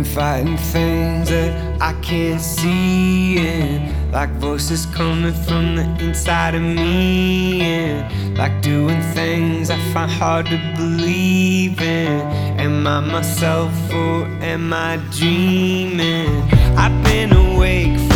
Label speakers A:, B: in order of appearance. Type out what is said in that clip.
A: fighting things that I can't see, and like voices coming from the inside of me, and like doing things I find hard to believe in. Am I myself or am I dreaming? I've been awake